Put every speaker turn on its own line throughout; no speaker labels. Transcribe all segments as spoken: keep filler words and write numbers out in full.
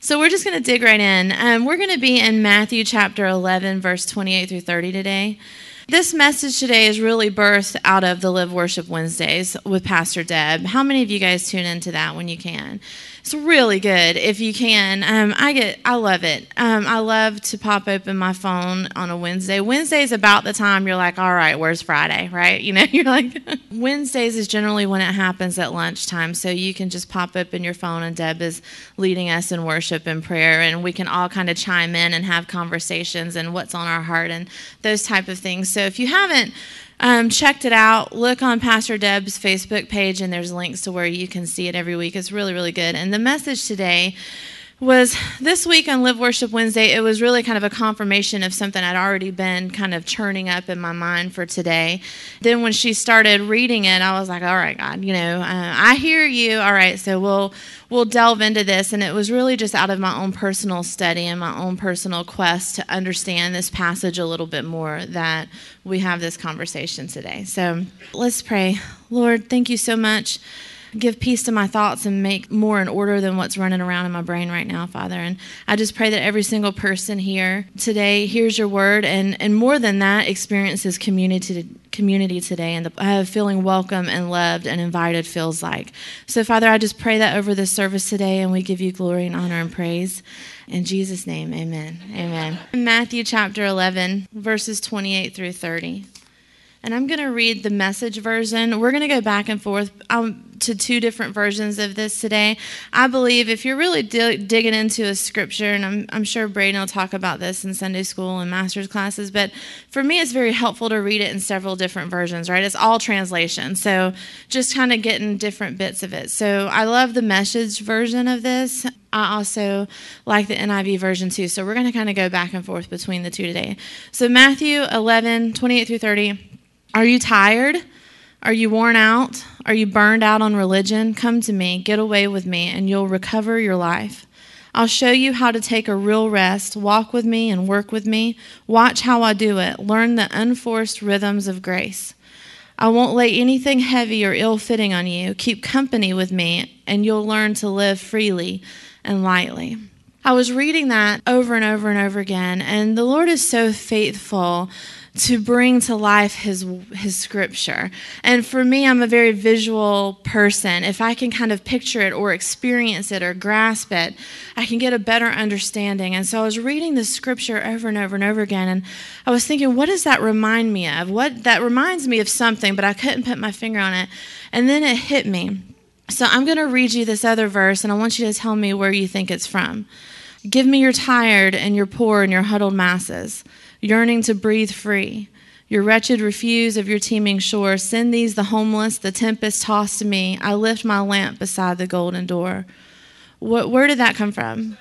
So we're just going to dig right in. Um, we're going to be in Matthew chapter eleven, verse twenty-eight through thirty today. This message today is really birthed out of the Live Worship Wednesdays with Pastor Deb. How many of you guys tune into that when you can? It's really good if you can. Um, I get, I love it. Um, I love to pop open my phone on a Wednesday. Wednesday is about the time you're like, all right, where's Friday, right? You know, you're like, Wednesdays is generally when it happens at lunchtime, so you can just pop open your phone and Deb is leading us in worship and prayer, and we can all kind of chime in and have conversations and what's on our heart and those type of things. So if you haven't Um, checked it out, look on Pastor Deb's Facebook page, and there's links to where you can see it every week. It's really, really good. And the message today was this week on Live Worship Wednesday. It was really kind of a confirmation of something I'd already been kind of churning up in my mind for today. Then when she started reading it, I was like, all right, God, you know, uh, I hear you. All right, so we'll we'll delve into this. And it was really just out of my own personal study and my own personal quest to understand this passage a little bit more that we have this conversation today. So let's pray. Lord, thank you so much. Give peace to my thoughts and make more in order than what's running around in my brain right now, Father. And I just pray that every single person here today hears your word, and, and more than that, experiences community community today, and the, uh, feeling welcome and loved and invited feels like. So, Father, I just pray that over this service today, and we give you glory and honor and praise. In Jesus' name, amen. Amen. Matthew chapter eleven, verses twenty-eight through thirty. And I'm going to read the Message version. We're going to go back and forth um, to two different versions of this today. I believe if you're really di- digging into a scripture, and I'm, I'm sure Braden will talk about this in Sunday school and master's classes, but for me it's very helpful to read it in several different versions, right? It's all translation, so just kind of getting different bits of it. So I love the Message version of this. I also like the N I V version too, so we're going to kind of go back and forth between the two today. So Matthew eleven, twenty-eight through thirty. Are you tired? Are you worn out? Are you burned out on religion? Come to me, get away with me, and you'll recover your life. I'll show you how to take a real rest. Walk with me and work with me. Watch how I do it. Learn the unforced rhythms of grace. I won't lay anything heavy or ill-fitting on you. Keep company with me, and you'll learn to live freely and lightly. I was reading that over and over and over again, and the Lord is so faithful to bring to life his his scripture. And for me, I'm a very visual person. If I can kind of picture it or experience it or grasp it, I can get a better understanding. And so I was reading the scripture over and over and over again, and I was thinking, what does that remind me of? What that reminds me of something, but I couldn't put my finger on it. And then it hit me. So I'm going to read you this other verse, and I want you to tell me where you think it's from. Give me your tired and your poor and your huddled masses, yearning to breathe free. Your wretched refuse of your teeming shore. Send these, the homeless, the tempest tossed to me. I lift my lamp beside the golden door. What, where did that come from?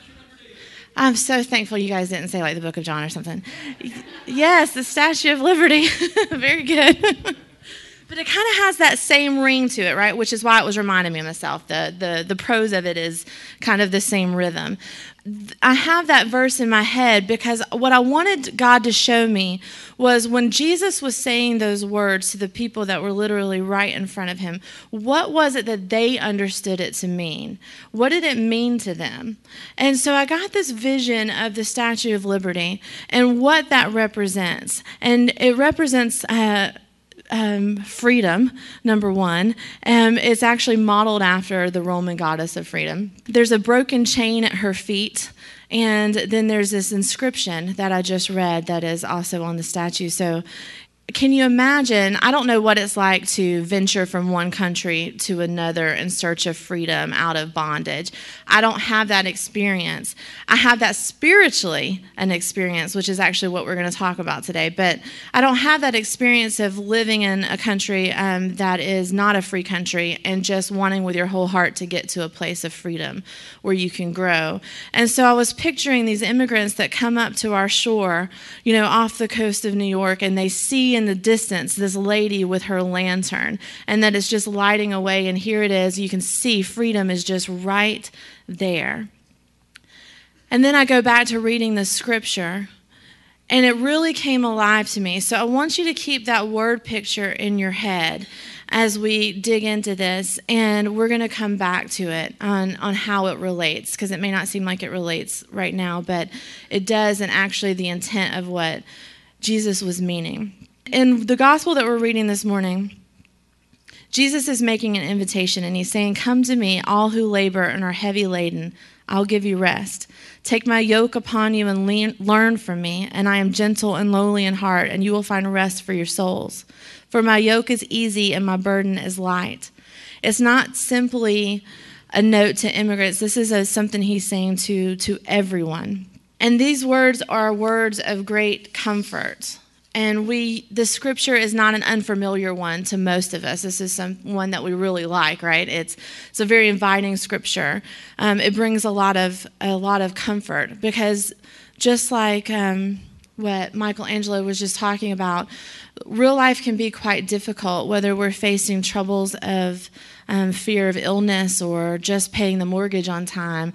I'm so thankful you guys didn't say like the Book of John or something. Yes, the Statue of Liberty. Very good. But it kind of has that same ring to it, right? Which is why it was reminding me of myself. The, the, the prose of it is kind of the same rhythm. I have that verse in my head because what I wanted God to show me was when Jesus was saying those words to the people that were literally right in front of him, what was it that they understood it to mean? What did it mean to them? And so I got this vision of the Statue of Liberty and what that represents. And it represents Uh, Um, freedom, number one. Um, it's actually modeled after the Roman goddess of freedom. There's a broken chain at her feet, and then there's this inscription that I just read that is also on the statue. So can you imagine, I don't know what it's like to venture from one country to another in search of freedom out of bondage. I don't have that experience. I have that spiritually, an experience, which is actually what we're going to talk about today. But I don't have that experience of living in a country um, that is not a free country and just wanting with your whole heart to get to a place of freedom where you can grow. And so I was picturing these immigrants that come up to our shore, you know, off the coast of New York, and they see in the distance this lady with her lantern, and that it's just lighting away, and here it is. You can see freedom is just right there. And then I go back to reading the scripture, and it really came alive to me. So I want you to keep that word picture in your head. as we dig into this, and we're going to come back to it on, on how it relates, because it may not seem like it relates right now, but it does, and actually the intent of what Jesus was meaning. In the gospel that we're reading this morning, Jesus is making an invitation, and he's saying, "Come to me, all who labor and are heavy laden. I'll give you rest. Take my yoke upon you and lean, learn from me, and I am gentle and lowly in heart, and you will find rest for your souls. For my yoke is easy and my burden is light." It's not simply a note to immigrants. This is a, something he's saying to, to everyone. And these words are words of great comfort. And we, the scripture is not an unfamiliar one to most of us. This is some one that we really like, right? It's it's a very inviting scripture. Um, it brings a lot of a lot of comfort, because just like um, what Michelangelo was just talking about, real life can be quite difficult, whether we're facing troubles of um, fear of illness, or just paying the mortgage on time,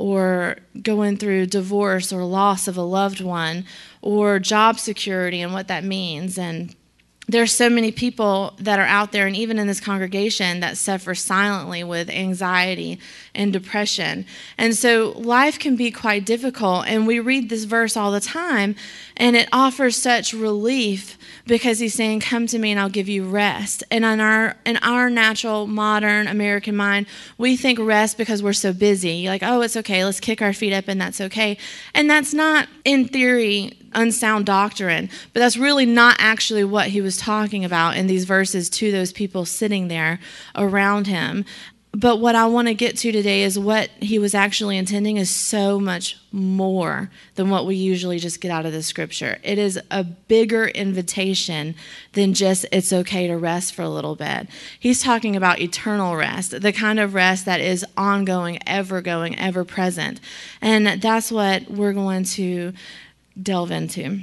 or going through divorce or loss of a loved one, or job security and what that means. And there's so many people that are out there, and even in this congregation, that suffer silently with anxiety and depression. And so life can be quite difficult, and we read this verse all the time, and it offers such relief, because he's saying, "Come to me and I'll give you rest." And in our in our natural, modern American mind, we think rest because we're so busy. Like, oh, it's okay, let's kick our feet up and that's okay. And that's not, in theory, unsound doctrine, but that's really not actually what he was talking about in these verses to those people sitting there around him. But what I want to get to today is what he was actually intending is so much more than what we usually just get out of the scripture. It is a bigger invitation than just it's okay to rest for a little bit. He's talking about eternal rest, the kind of rest that is ongoing, ever going, ever present. And that's what we're going to delve into.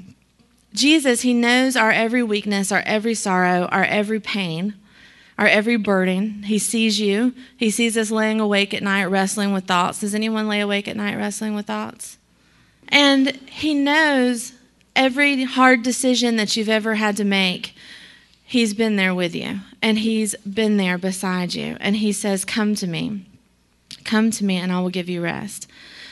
Jesus, he knows our every weakness, our every sorrow, our every pain, our every burden. He sees you. He sees us laying awake at night wrestling with thoughts. Does anyone lay awake at night wrestling with thoughts? And he knows every hard decision that you've ever had to make. He's been there with you, and he's been there beside you. And he says, "Come to me. Come to me, and I will give you rest."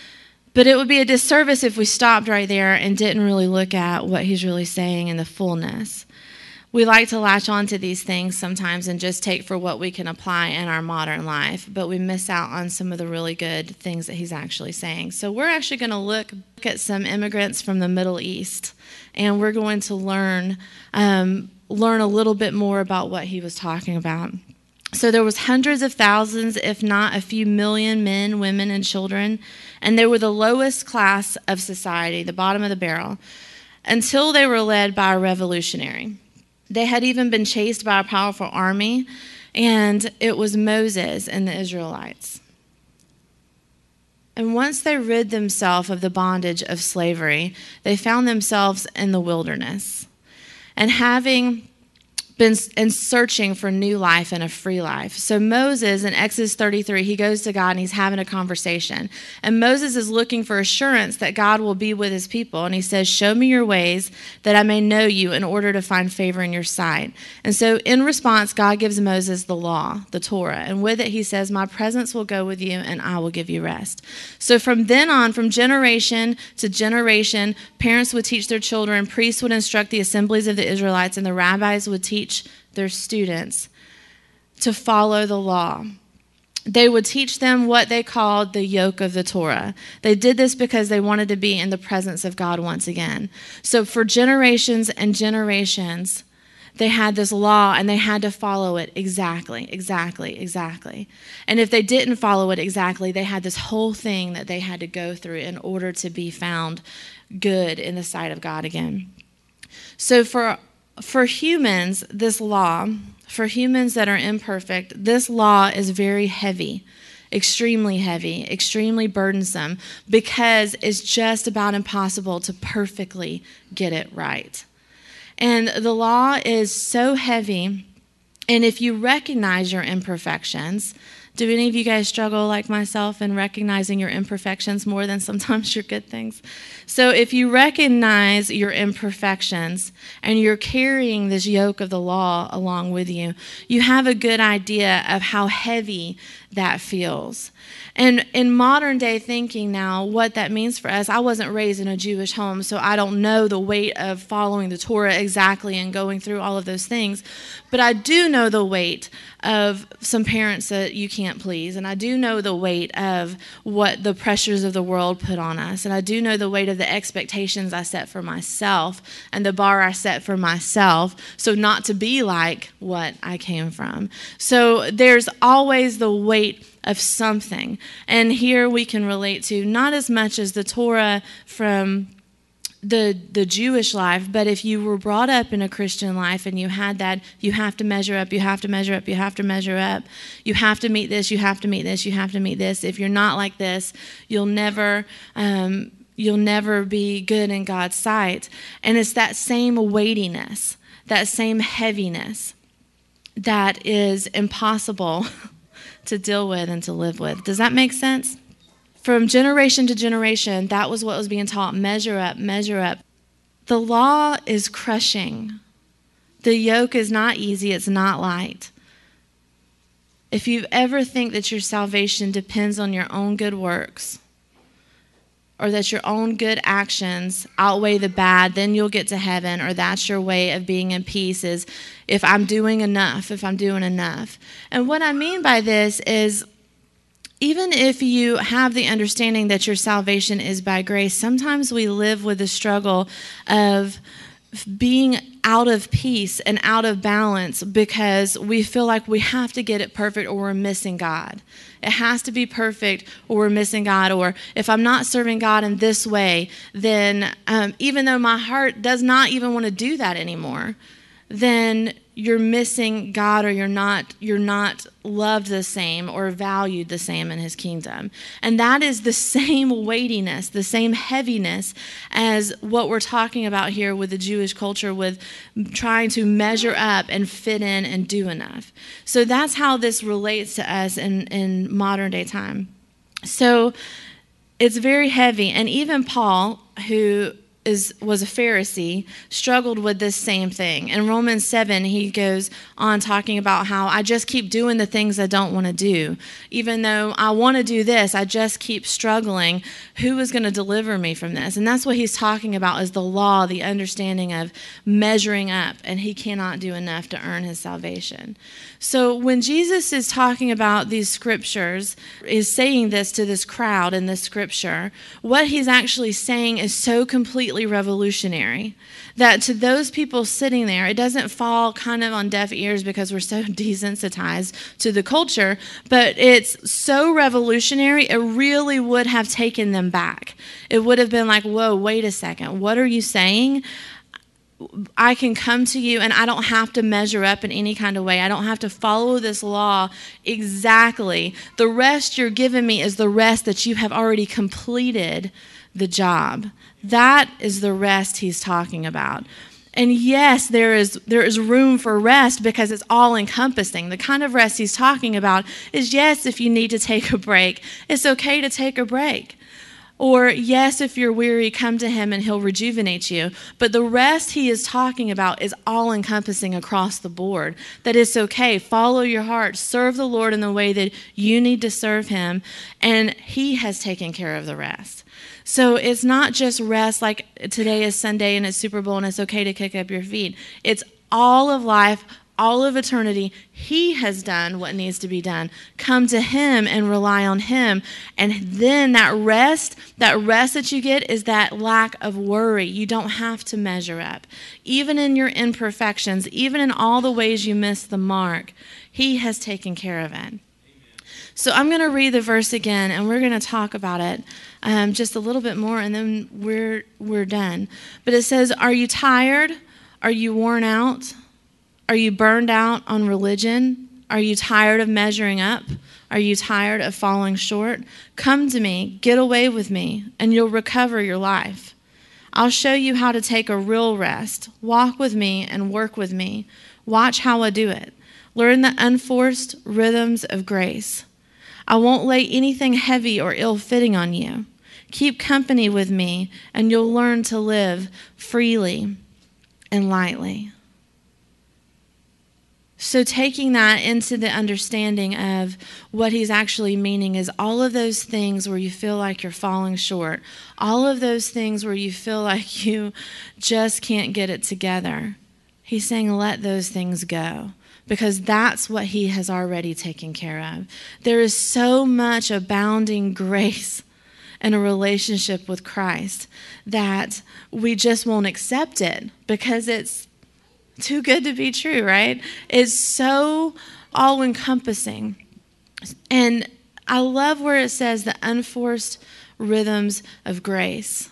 But it would be a disservice if we stopped right there and didn't really look at what he's really saying in the fullness. We like to latch on to these things sometimes and just take for what we can apply in our modern life, but we miss out on some of the really good things that he's actually saying. So we're actually going to look at some immigrants from the Middle East, and we're going to learn um, learn a little bit more about what he was talking about. So there was hundreds of thousands, if not a few million men, women, and children, and they were the lowest class of society, the bottom of the barrel, until they were led by a revolutionary. They had even been chased by a powerful army, and it was Moses and the Israelites. And once they rid themselves of the bondage of slavery, they found themselves in the wilderness. And having been and searching for new life and a free life. So Moses in Exodus thirty-three, he goes to God and he's having a conversation. And Moses is looking for assurance that God will be with his people. And he says, "Show me your ways that I may know you in order to find favor in your sight." And so in response, God gives Moses the law, the Torah. And with it, he says, "My presence will go with you and I will give you rest." So from then on, from generation to generation, parents would teach their children, priests would instruct the assemblies of the Israelites, and the rabbis would teach their students to follow the law. They would teach them what they called the yoke of the Torah. They did this because they wanted to be in the presence of God once again. So for generations and generations, they had this law and they had to follow it exactly, exactly, exactly. And if they didn't follow it exactly, they had this whole thing that they had to go through in order to be found good in the sight of God again. So for For humans, this law, for humans that are imperfect, this law is very heavy, extremely heavy, extremely burdensome, because it's just about impossible to perfectly get it right. And the law is so heavy, and if you recognize your imperfections, Do any of you guys struggle like myself in recognizing your imperfections more than sometimes your good things? So if you recognize your imperfections and you're carrying this yoke of the law along with you, you have a good idea of how heavy that feels. And in modern day thinking now, what that means for us, I wasn't raised in a Jewish home, so I don't know the weight of following the Torah exactly and going through all of those things. But I do know the weight of some parents that you can't please. And I do know the weight of what the pressures of the world put on us. And I do know the weight of the expectations I set for myself and the bar I set for myself, so not to be like what I came from. So there's always the weight of something. And here we can relate to not as much as the Torah from the the Jewish life, but if you were brought up in a Christian life and you had that, you have to measure up, you have to measure up, you have to measure up, you have to meet this, you have to meet this, you have to meet this. If you're not like this, you'll never um, you'll never be good in God's sight. And it's that same weightiness, that same heaviness that is impossible to deal with and to live with. Does that make sense? From generation to generation, that was what was being taught. Measure up, measure up. The law is crushing. The yoke is not easy. It's not light. If you ever think that your salvation depends on your own good works, or that your own good actions outweigh the bad, then you'll get to heaven, or that's your way of being in peace, is if I'm doing enough, if I'm doing enough. And what I mean by this is, even if you have the understanding that your salvation is by grace, sometimes we live with the struggle of being out of peace and out of balance because we feel like we have to get it perfect or we're missing God. It has to be perfect or we're missing God. Or if I'm not serving God in this way, then um, even though my heart does not even want to do that anymore, then you're missing God, or you're not you're not loved the same or valued the same in his kingdom. And that is the same weightiness, the same heaviness as what we're talking about here with the Jewish culture, with trying to measure up and fit in and do enough. So that's how this relates to us in, in modern day time. So it's very heavy. And even Paul, who Is, was a Pharisee, struggled with this same thing. In Romans seven, he goes on talking about how I just keep doing the things I don't want to do. Even though I want to do this, I just keep struggling. Who is going to deliver me from this? And that's what he's talking about, is the law, the understanding of measuring up, and he cannot do enough to earn his salvation. So when Jesus is talking about these scriptures, is saying this to this crowd in this scripture, what he's actually saying is so completely revolutionary that to those people sitting there, it doesn't fall kind of on deaf ears because we're so desensitized to the culture, but it's so revolutionary, it really would have taken them back. It would have been like, whoa, wait a second, what are you saying? I can come to you and I don't have to measure up in any kind of way. I don't have to follow this law exactly. The rest you're giving me is the rest that you have already completed the job. That is the rest he's talking about. And yes, there is there is room for rest because it's all encompassing. The kind of rest he's talking about is, yes, if you need to take a break, it's okay to take a break. Or yes, if you're weary, come to him and he'll rejuvenate you. But the rest he is talking about is all encompassing across the board. That it's okay. Follow your heart. Serve the Lord in the way that you need to serve him. And he has taken care of the rest. So it's not just rest like today is Sunday and it's Super Bowl and it's okay to kick up your feet. It's all of life, all of eternity. He has done what needs to be done. Come to him and rely on him. And then that rest, that rest that you get is that lack of worry. You don't have to measure up. Even in your imperfections, even in all the ways you miss the mark, he has taken care of it. So I'm going to read the verse again, and we're going to talk about it um, just a little bit more, and then we're we're done. But it says, are you tired? Are you worn out? Are you burned out on religion? Are you tired of measuring up? Are you tired of falling short? Come to me, get away with me, and you'll recover your life. I'll show you how to take a real rest. Walk with me and work with me. Watch how I do it. Learn the unforced rhythms of grace. I won't lay anything heavy or ill-fitting on you. Keep company with me, and you'll learn to live freely and lightly. So taking that into the understanding of what he's actually meaning is all of those things where you feel like you're falling short, all of those things where you feel like you just can't get it together. He's saying let those things go, because that's what he has already taken care of. There is so much abounding grace in a relationship with Christ that we just won't accept it because it's too good to be true, right? It's so all-encompassing. And I love where it says the unforced rhythms of grace.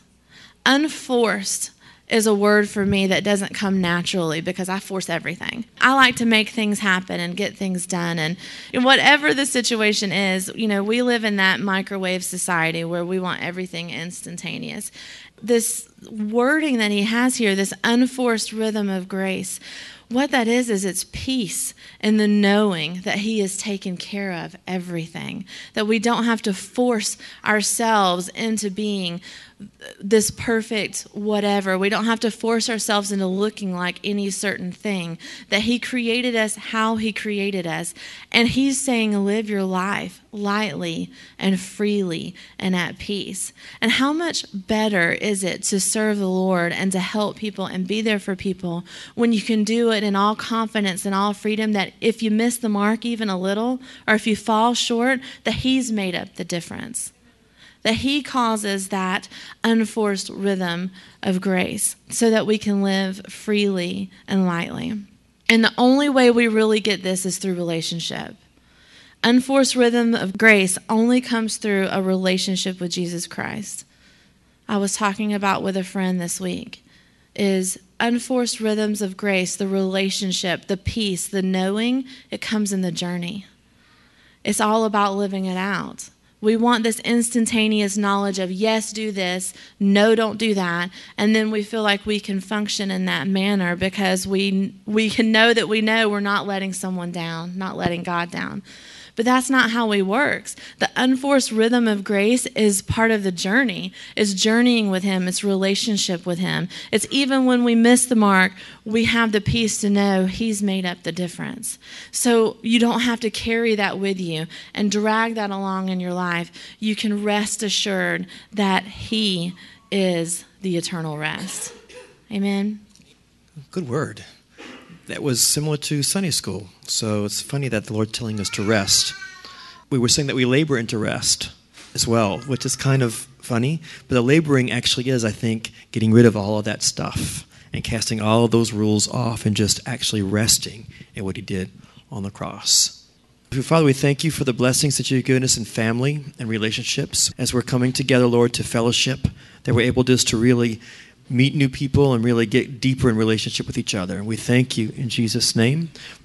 Unforced is a word for me that doesn't come naturally because I force everything. I like to make things happen and get things done. And whatever the situation is, you know, we live in that microwave society where we want everything instantaneous. This wording that he has here, this unforced rhythm of grace, what that is, is it's peace in the knowing that he has taken care of everything, that we don't have to force ourselves into being this perfect whatever. We don't have to force ourselves into looking like any certain thing, that he created us how he created us. And he's saying, live your life lightly and freely and at peace. And how much better is it to serve the Lord and to help people and be there for people when you can do it in all confidence and all freedom, that if you miss the mark even a little, or if you fall short, that he's made up the difference. That he causes that unforced rhythm of grace so that we can live freely and lightly. And the only way we really get this is through relationship. Unforced rhythm of grace only comes through a relationship with Jesus Christ. I was talking about with a friend this week, is unforced rhythms of grace, the relationship, the peace, the knowing, it comes in the journey. It's all about living it out. We want this instantaneous knowledge of, yes, do this, no, don't do that. And then we feel like we can function in that manner because we we can know that we know we're not letting someone down, not letting God down. But that's not how he works. The unforced rhythm of grace is part of the journey. It's journeying with him. It's relationship with him. It's even when we miss the mark, we have the peace to know he's made up the difference. So you don't have to carry that with you and drag that along in your life. You can rest assured that he is the eternal rest. Amen.
Good word. That was similar to Sunday school. So it's funny that the Lord telling us to rest. We were saying that we labor into rest as well, which is kind of funny. But the laboring actually is, I think, getting rid of all of that stuff and casting all of those rules off and just actually resting in what he did on the cross. Father, we thank you for the blessings that you've given us in family and relationships as we're coming together, Lord, to fellowship, that we're able just to really meet new people and really get deeper in relationship with each other. And we thank you in Jesus' name